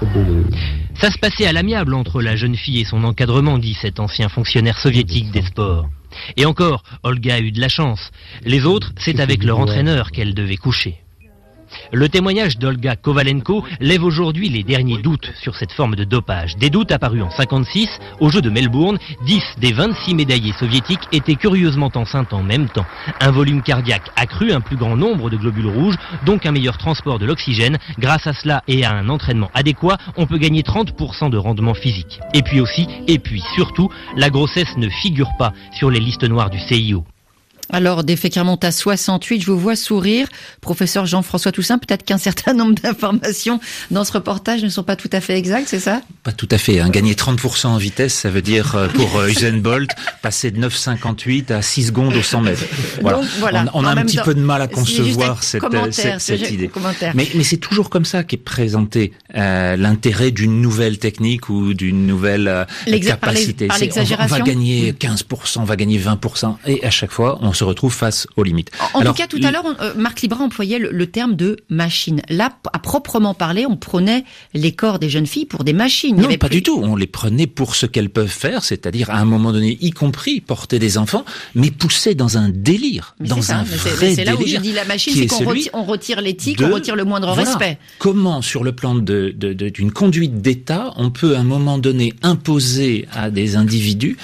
Ça se passait à l'amiable entre la jeune fille et son encadrement, dit cet ancien fonctionnaire soviétique des sports. Et encore, Olga a eu de la chance. Les autres, c'est avec leur entraîneur qu'elle devait coucher. Le témoignage d'Olga Kovalenko lève aujourd'hui les derniers doutes sur cette forme de dopage. Des doutes apparus en 1956, aux Jeux de Melbourne. 10 des 26 médaillés soviétiques étaient curieusement enceintes en même temps. Un volume cardiaque accru, un plus grand nombre de globules rouges, donc un meilleur transport de l'oxygène. Grâce à cela et à un entraînement adéquat, on peut gagner 30% de rendement physique. Et puis surtout, la grossesse ne figure pas sur les listes noires du CIO. Alors, des faits qui remontent à 68, je vous vois sourire. Professeur Jean-François Toussaint, peut-être qu'un certain nombre d'informations dans ce reportage ne sont pas tout à fait exactes, c'est ça? Pas tout à fait. Gagner 30% en vitesse, ça veut dire, pour Usain Bolt, passer de 9,58 à 6 secondes au 100 mètres. Voilà. Donc, voilà. On a un petit peu de mal à concevoir cette idée. Mais c'est toujours comme ça qu'est présenté l'intérêt d'une nouvelle technique ou d'une nouvelle capacité. Par l'exagération. On va gagner 15%, on va gagner 20%. Et à chaque fois, on se retrouve face aux limites. En tout cas, tout à l'heure, Marc Libra employait le terme de machine. Là, à proprement parler, on prenait les corps des jeunes filles pour des machines. Non, pas du tout. On les prenait pour ce qu'elles peuvent faire, c'est-à-dire à un moment donné, y compris porter des enfants, mais pousser dans un délire, un vrai délire. C'est là où je dis la machine, c'est qu'on retire l'éthique, on retire le moindre respect. Comment, sur le plan d'une conduite d'État, on peut à un moment donné imposer à des individus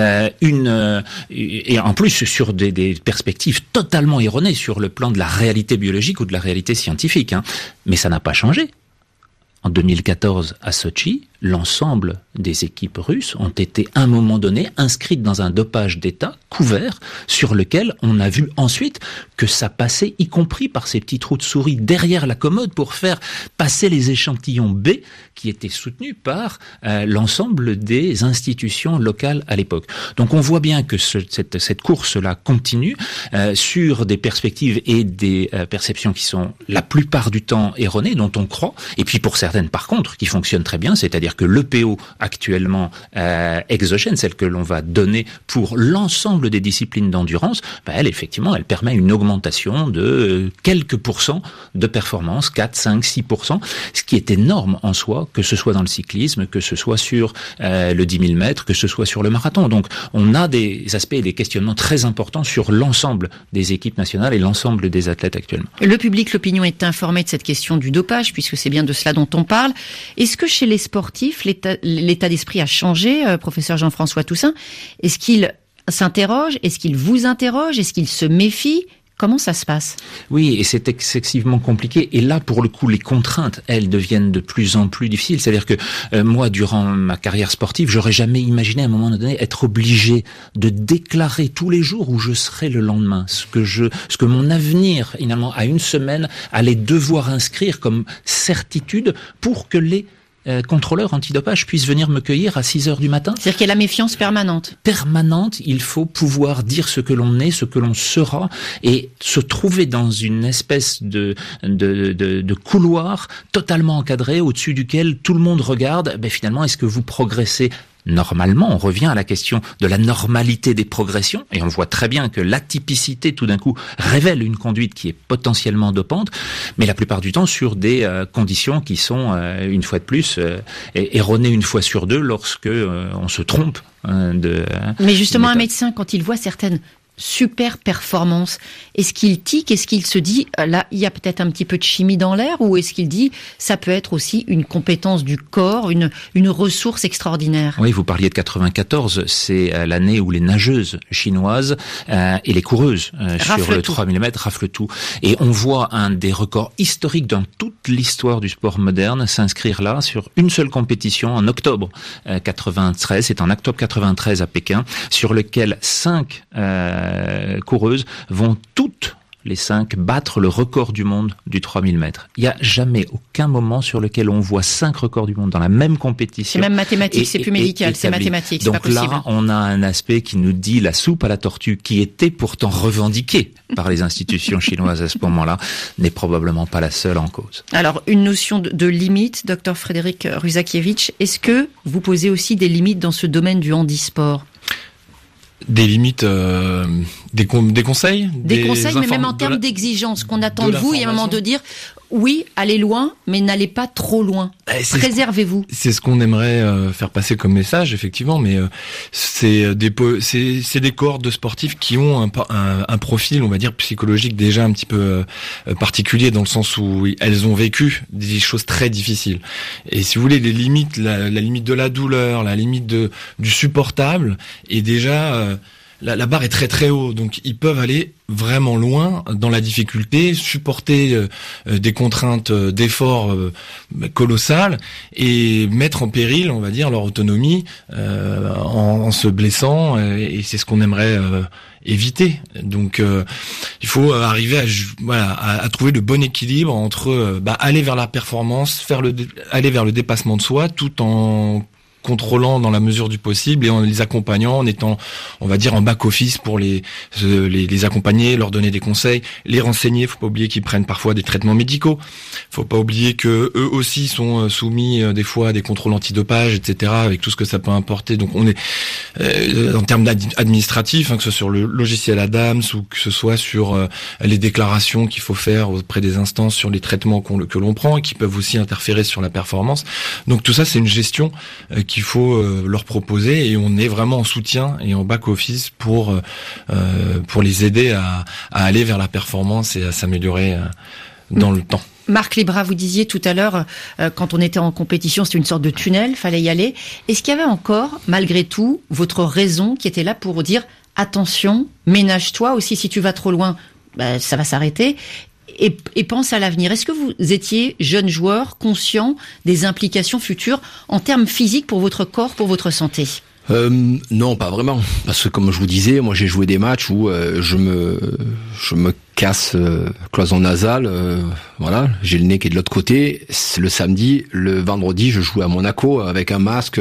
et en plus sur des perspectives totalement erronées sur le plan de la réalité biologique ou de la réalité scientifique. Mais ça n'a pas changé. En 2014, à Sotchi, l'ensemble des équipes russes ont été à un moment donné inscrites dans un dopage d'État couvert sur lequel on a vu ensuite que ça passait, y compris par ces petits trous de souris derrière la commode pour faire passer les échantillons B qui étaient soutenus par l'ensemble des institutions locales à l'époque. Donc on voit bien que cette course-là continue sur des perspectives et des perceptions qui sont la plupart du temps erronées, dont on croit, et puis pour certaines par contre qui fonctionnent très bien, c'est-à-dire que l'EPO actuellement exogène, celle que l'on va donner pour l'ensemble des disciplines d'endurance, elle effectivement, elle permet une augmentation de quelques pourcents de performance, 4, 5, 6%, ce qui est énorme en soi, que ce soit dans le cyclisme, que ce soit sur le 10 000 mètres, que ce soit sur le marathon. Donc on a des aspects et des questionnements très importants sur l'ensemble des équipes nationales et l'ensemble des athlètes actuellement. Le public, l'opinion est informée de cette question du dopage, puisque c'est bien de cela dont on parle. Est-ce que chez les sportifs, l'état d'esprit a changé, professeur Jean-François Toussaint? Est-ce qu'il s'interroge? Est-ce qu'il vous interroge? Est-ce qu'il se méfie? Comment ça se passe? Oui, et c'est excessivement compliqué. Et là, pour le coup, les contraintes, elles deviennent de plus en plus difficiles. C'est-à-dire que moi, durant ma carrière sportive, j'aurais jamais imaginé à un moment donné être obligé de déclarer tous les jours où je serai le lendemain, ce que mon avenir, finalement, à une semaine, allait devoir inscrire comme certitude pour que les contrôleurs antidopage puissent venir me cueillir à 6 heures du matin. C'est-à-dire qu'il y a la méfiance permanente. Permanente, il faut pouvoir dire ce que l'on est, ce que l'on sera, et se trouver dans une espèce de couloir totalement encadré, au-dessus duquel tout le monde regarde. Finalement, est-ce que vous progressez normalement? On revient à la question de la normalité des progressions, et on voit très bien que l'atypicité, tout d'un coup, révèle une conduite qui est potentiellement dopante, mais la plupart du temps sur des conditions qui sont, une fois de plus, erronées une fois sur deux lorsque on se trompe. Mais justement, un médecin, quand il voit certaines super performance, est-ce qu'il tique, est-ce qu'il se dit là il y a peut-être un petit peu de chimie dans l'air, ou est-ce qu'il dit ça peut être aussi une compétence du corps, une ressource extraordinaire? Oui, vous parliez de 94, c'est l'année où les nageuses chinoises et les coureuses sur le 3000 mètres raflent tout, et on voit un des records historiques dans toute l'histoire du sport moderne s'inscrire là sur une seule compétition en octobre 93, c'est en octobre 93 à Pékin, sur lequel 5 coureuses vont toutes les 5 battre le record du monde du 3000 mètres. Il n'y a jamais aucun moment sur lequel on voit 5 records du monde dans la même compétition. C'est même mathématique, c'est plus médical, c'est mathématique, c'est pas possible. Donc là, on a un aspect qui nous dit la soupe à la tortue, qui était pourtant revendiquée par les institutions chinoises à ce moment-là, n'est probablement pas la seule en cause. Alors, une notion de limite, docteur Frédéric Ruzakiewicz, est-ce que vous posez aussi des limites dans ce domaine du handisport? Des limites, des conseils, des conseils, mais même en termes d'exigence qu'on attend de vous, il y a un moment de dire oui, allez loin, mais n'allez pas trop loin. Préservez-vous. C'est ce qu'on aimerait faire passer comme message, effectivement, mais c'est des cohortes de sportifs qui ont un profil, on va dire, psychologique déjà un petit peu particulier, dans le sens où elles ont vécu des choses très difficiles. Et si vous voulez, les limites, la limite de la douleur, la limite du supportable, est déjà la barre est très très haut, donc ils peuvent aller vraiment loin dans la difficulté, supporter des contraintes d'efforts colossales et mettre en péril, on va dire, leur autonomie en se blessant, et c'est ce qu'on aimerait éviter. Donc il faut arriver à trouver le bon équilibre entre aller vers la performance, aller vers le dépassement de soi, tout en contrôlant dans la mesure du possible et en les accompagnant, en étant, on va dire, en back-office pour les accompagner, leur donner des conseils, les renseigner. Faut pas oublier qu'ils prennent parfois des traitements médicaux. Faut pas oublier que eux aussi sont soumis des fois à des contrôles antidopage, etc., avec tout ce que ça peut importer. Donc on est, en termes administratifs, que ce soit sur le logiciel ADAMS ou que ce soit sur les déclarations qu'il faut faire auprès des instances sur les traitements que l'on prend et qui peuvent aussi interférer sur la performance. Donc tout ça, c'est une gestion qu'il faut leur proposer et on est vraiment en soutien et en back-office pour les aider à aller vers la performance et à s'améliorer dans le temps. Marc Libra, vous disiez tout à l'heure, quand on était en compétition, c'était une sorte de tunnel, fallait y aller. Est-ce qu'il y avait encore, malgré tout, votre raison qui était là pour dire attention, ménage-toi aussi, si tu vas trop loin, ça va s'arrêter. Et pense à l'avenir. Est-ce que vous étiez jeune joueur, conscient des implications futures en termes physiques pour votre corps, pour votre santé ? Non, pas vraiment. Parce que comme je vous disais, moi j'ai joué des matchs où je me casse cloison nasale, voilà, j'ai le nez qui est de l'autre côté. Le samedi, le vendredi, je jouais à Monaco avec un masque.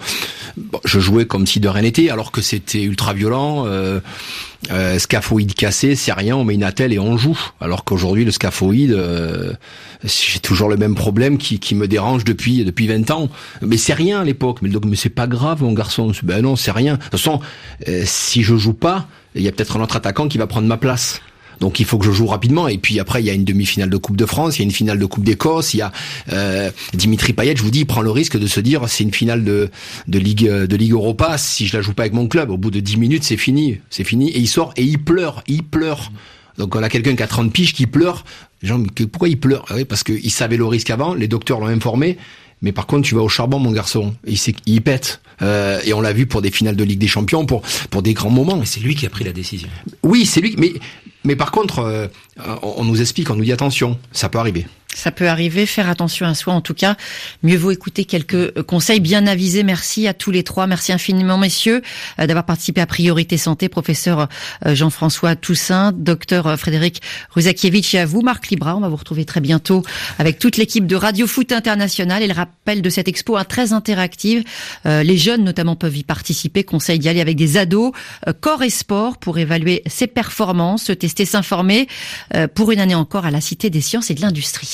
Je jouais comme si de rien n'était, alors que c'était ultra violent. Scaphoïde cassé, c'est rien, on met une attelle et on joue. Alors qu'aujourd'hui, le scaphoïde, j'ai toujours le même problème qui me dérange depuis 20 ans. Mais c'est rien à l'époque. Mais c'est pas grave, mon garçon. Ben non, c'est rien. De toute façon, si je joue pas, il y a peut-être un autre attaquant qui va prendre ma place. Donc il faut que je joue rapidement. Et puis après, il y a une demi-finale de Coupe de France, il y a une finale de Coupe d'Écosse, il y a Dimitri Payet, je vous dis, il prend le risque de se dire c'est une finale de Ligue Europa, si je la joue pas avec mon club, au bout de 10 minutes, c'est fini. Et il sort et il pleure. Donc on a quelqu'un qui a 30 piges qui pleure. Les gens, pourquoi il pleure? Oui, parce qu'il savait le risque avant, les docteurs l'ont informé. Mais par contre, tu vas au charbon, mon garçon. Il pète. Et on l'a vu pour des finales de Ligue des Champions, pour des grands moments. Mais c'est lui qui a pris la décision. Oui, c'est lui. Mais par contre, on nous explique, on nous dit attention, ça peut arriver. Ça peut arriver, faire attention à soi en tout cas. Mieux vaut écouter quelques conseils bien avisés. Merci à tous les trois. Merci infiniment messieurs d'avoir participé à Priorité Santé. Professeur Jean-François Toussaint, docteur Frédéric Ruzakiewicz et à vous Marc Libra. On va vous retrouver très bientôt avec toute l'équipe de Radio Foot International. Et le rappel de cette expo très interactive. Les jeunes notamment peuvent y participer. Conseil d'y aller avec des ados, corps et sport pour évaluer ses performances, se tester, s'informer pour une année encore à la Cité des Sciences et de l'Industrie.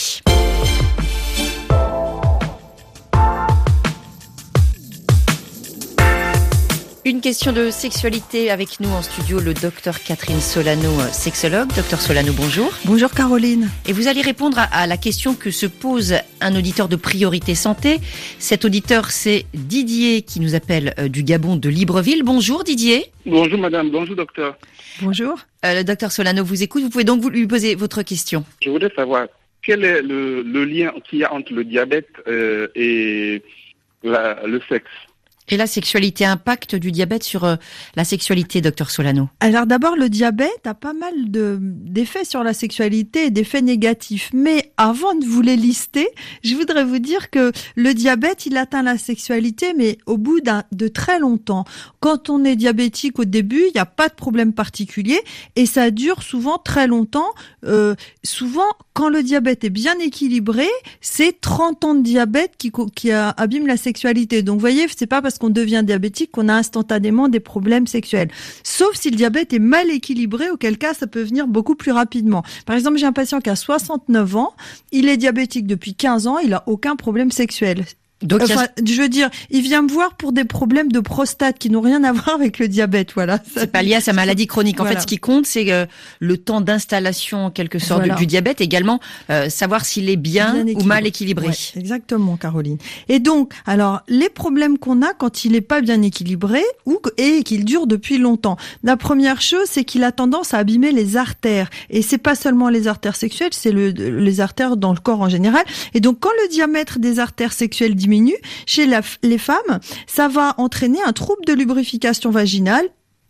Une question de sexualité avec nous en studio, le docteur Catherine Solano, sexologue. Docteur Solano, bonjour. Bonjour Caroline. Et vous allez répondre à la question que se pose un auditeur de Priorité Santé. Cet auditeur, c'est Didier qui nous appelle du Gabon de Libreville. Bonjour Didier. Bonjour madame, bonjour docteur. Bonjour. Le docteur Solano vous écoute, vous pouvez donc lui poser votre question. Je voudrais savoir quel est le lien qu'il y a entre le diabète et le sexe. Et la sexualité, impact du diabète sur la sexualité, docteur Solano? Alors d'abord, le diabète a pas mal d'effets sur la sexualité et d'effets négatifs. Mais avant de vous les lister, je voudrais vous dire que le diabète, il atteint la sexualité, mais au bout de très longtemps. Quand on est diabétique au début, il n'y a pas de problème particulier et ça dure souvent très longtemps. Souvent, quand le diabète est bien équilibré, c'est 30 ans de diabète qui abîme la sexualité. Donc, vous voyez, c'est pas parce qu'on devient diabétique qu'on a instantanément des problèmes sexuels. Sauf si le diabète est mal équilibré, auquel cas ça peut venir beaucoup plus rapidement. Par exemple, j'ai un patient qui a 69 ans, il est diabétique depuis 15 ans, il a aucun problème sexuel. Donc, je veux dire, il vient me voir pour des problèmes de prostate qui n'ont rien à voir avec le diabète, voilà. C'est pas lié à sa maladie chronique. En fait, ce qui compte, c'est le temps d'installation, en quelque sorte, du diabète. Également, savoir s'il est bien ou mal équilibré. Ouais, exactement, Caroline. Et donc, alors, les problèmes qu'on a quand il est pas bien équilibré et qu'il dure depuis longtemps. La première chose, c'est qu'il a tendance à abîmer les artères. Et c'est pas seulement les artères sexuelles, c'est les artères dans le corps en général. Et donc, quand le diamètre des artères sexuelles diminue, chez les femmes, ça va entraîner un trouble de lubrification vaginale,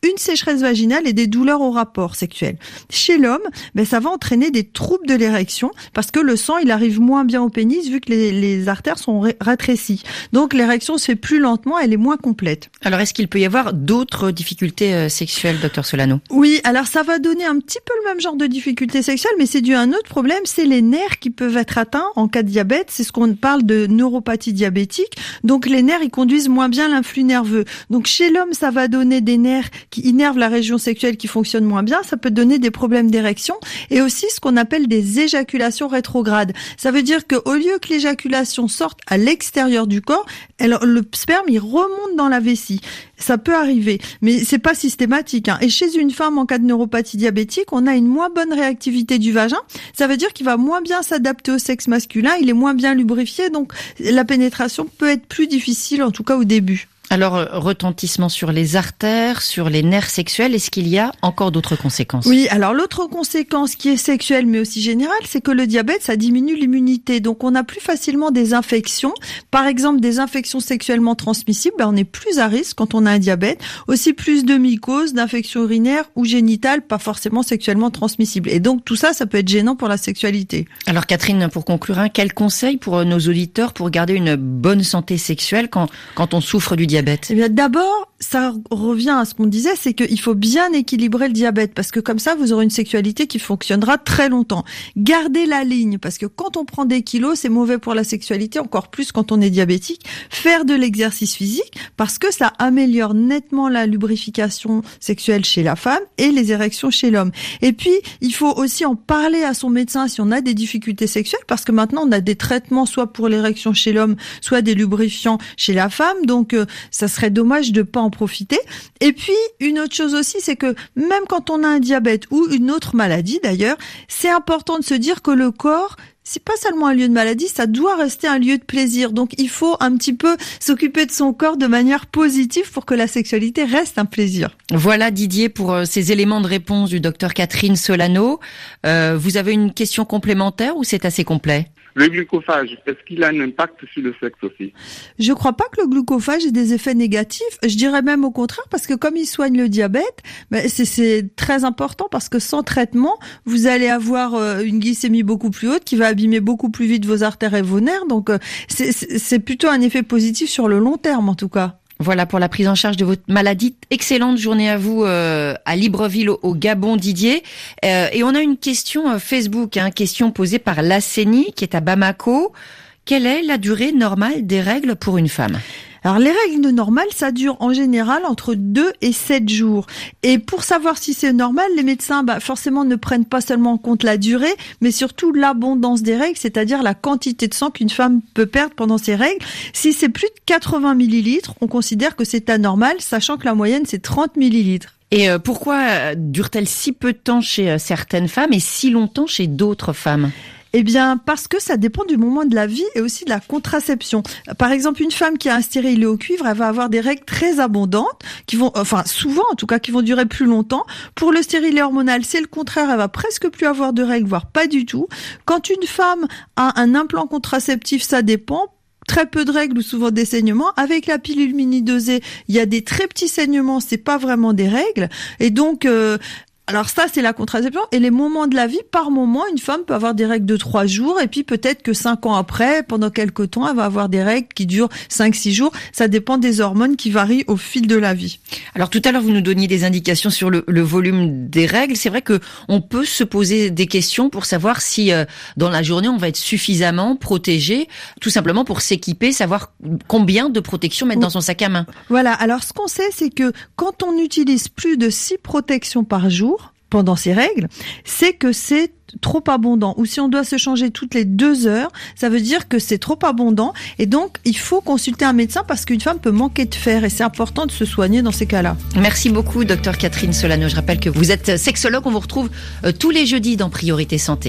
une sécheresse vaginale et des douleurs au rapport sexuel. Chez l'homme, ça va entraîner des troubles de l'érection parce que le sang, il arrive moins bien au pénis vu que les artères sont rétrécies. Donc l'érection se fait plus lentement, elle est moins complète. Alors est-ce qu'il peut y avoir d'autres difficultés sexuelles, docteur Solano? Oui, alors ça va donner un petit peu le même genre de difficultés sexuelles, mais c'est dû à un autre problème, c'est les nerfs qui peuvent être atteints en cas de diabète. C'est ce qu'on parle de neuropathie diabétique. Donc les nerfs, ils conduisent moins bien l'influx nerveux. Donc chez l'homme, ça va donner des nerfs qui innervent la région sexuelle qui fonctionne moins bien. Ça peut donner des problèmes d'érection et aussi ce qu'on appelle des éjaculations rétrogrades. Ça veut dire que au lieu que l'éjaculation sorte à l'extérieur du corps, le sperme, il remonte dans la vessie. Ça peut arriver, mais c'est pas systématique. Et chez une femme en cas de neuropathie diabétique, on a une moins bonne réactivité du vagin. Ça veut dire qu'il va moins bien s'adapter au sexe masculin, il est moins bien lubrifié, donc la pénétration peut être plus difficile, en tout cas au début. Alors, retentissement sur les artères, sur les nerfs sexuels, est-ce qu'il y a encore d'autres conséquences? Oui, alors l'autre conséquence qui est sexuelle mais aussi générale, c'est que le diabète, ça diminue l'immunité. Donc on a plus facilement des infections. Par exemple, des infections sexuellement transmissibles, on est plus à risque quand on a un diabète. Aussi plus de mycoses, d'infections urinaires ou génitales, pas forcément sexuellement transmissibles. Et donc tout ça, ça peut être gênant pour la sexualité. Alors Catherine, pour conclure, quel conseil pour nos auditeurs pour garder une bonne santé sexuelle quand on souffre du diabète? Eh bien, d'abord, ça revient à ce qu'on disait, c'est qu'il faut bien équilibrer le diabète parce que comme ça, vous aurez une sexualité qui fonctionnera très longtemps. Gardez la ligne parce que quand on prend des kilos, c'est mauvais pour la sexualité, encore plus quand on est diabétique. Faire de l'exercice physique parce que ça améliore nettement la lubrification sexuelle chez la femme et les érections chez l'homme. Et puis, il faut aussi en parler à son médecin si on a des difficultés sexuelles parce que maintenant, on a des traitements soit pour l'érection chez l'homme, soit des lubrifiants chez la femme. Donc, ça serait dommage de pas en profiter. Et puis, une autre chose aussi, c'est que même quand on a un diabète ou une autre maladie d'ailleurs, c'est important de se dire que le corps, c'est pas seulement un lieu de maladie, ça doit rester un lieu de plaisir. Donc, il faut un petit peu s'occuper de son corps de manière positive pour que la sexualité reste un plaisir. Voilà Didier pour ces éléments de réponse du docteur Catherine Solano. Vous avez une question complémentaire ou c'est assez complet? Le glucophage, est-ce qu'il a un impact sur le sexe aussi? Je crois pas que le glucophage ait des effets négatifs. Je dirais même au contraire parce que comme il soigne le diabète, c'est très important parce que sans traitement, vous allez avoir une glycémie beaucoup plus haute qui va abîmer beaucoup plus vite vos artères et vos nerfs. Donc c'est plutôt un effet positif sur le long terme en tout cas. Voilà pour la prise en charge de votre maladie. Excellente journée à vous à Libreville au Gabon, Didier. Et on a une question Facebook, question posée par Lasseni qui est à Bamako. Quelle est la durée normale des règles pour une femme ? Alors les règles normales, ça dure en général entre 2 et 7 jours. Et pour savoir si c'est normal, les médecins forcément ne prennent pas seulement en compte la durée, mais surtout l'abondance des règles, c'est-à-dire la quantité de sang qu'une femme peut perdre pendant ses règles. Si c'est plus de 80 millilitres, on considère que c'est anormal, sachant que la moyenne c'est 30 millilitres. Et pourquoi dure-t-elle si peu de temps chez certaines femmes et si longtemps chez d'autres femmes ? Eh bien, parce que ça dépend du moment de la vie et aussi de la contraception. Par exemple, une femme qui a un stérilet au cuivre, elle va avoir des règles très abondantes, qui vont, souvent en tout cas, qui vont durer plus longtemps. Pour le stérilet hormonal, c'est le contraire, elle va presque plus avoir de règles, voire pas du tout. Quand une femme a un implant contraceptif, ça dépend. Très peu de règles ou souvent des saignements. Avec la pilule mini-dosée, il y a des très petits saignements, c'est pas vraiment des règles. Et donc, alors ça, c'est la contraception. Et les moments de la vie, par moment, une femme peut avoir des règles de 3 jours. Et puis peut-être que 5 ans après, pendant quelques temps, elle va avoir des règles qui durent 5-6 jours. Ça dépend des hormones qui varient au fil de la vie. Alors tout à l'heure, vous nous donniez des indications sur le volume des règles. C'est vrai que on peut se poser des questions pour savoir si dans la journée, on va être suffisamment protégé. Tout simplement pour s'équiper, savoir combien de protections mettre dans son sac à main. Voilà. Alors ce qu'on sait, c'est que quand on utilise plus de 6 protections par jour, pendant ces règles, c'est que c'est trop abondant. Ou si on doit se changer toutes les 2 heures, ça veut dire que c'est trop abondant. Et donc, il faut consulter un médecin parce qu'une femme peut manquer de fer. Et c'est important de se soigner dans ces cas-là. Merci beaucoup, docteur Catherine Solano. Je rappelle que vous êtes sexologue. On vous retrouve tous les jeudis dans Priorité Santé.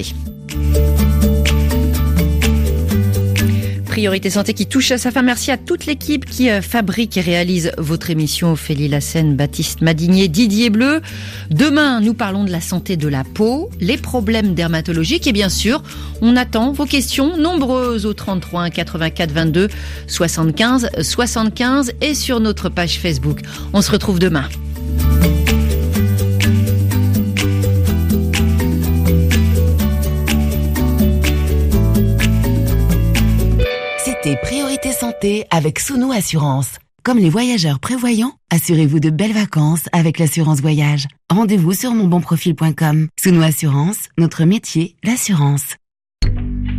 Priorité Santé qui touche à sa fin. Merci à toute l'équipe qui fabrique et réalise votre émission. Ophélie Lassène, Baptiste Madinier, Didier Bleu. Demain, nous parlons de la santé de la peau, les problèmes dermatologiques et bien sûr, on attend vos questions nombreuses au 33 1 84 22 75 75 et sur notre page Facebook. On se retrouve demain. Écoutez Priorité Santé avec Sounou Assurance. Comme les voyageurs prévoyants, assurez-vous de belles vacances avec l'assurance voyage. Rendez-vous sur monbonprofil.com. Sounou Assurance, notre métier, l'assurance.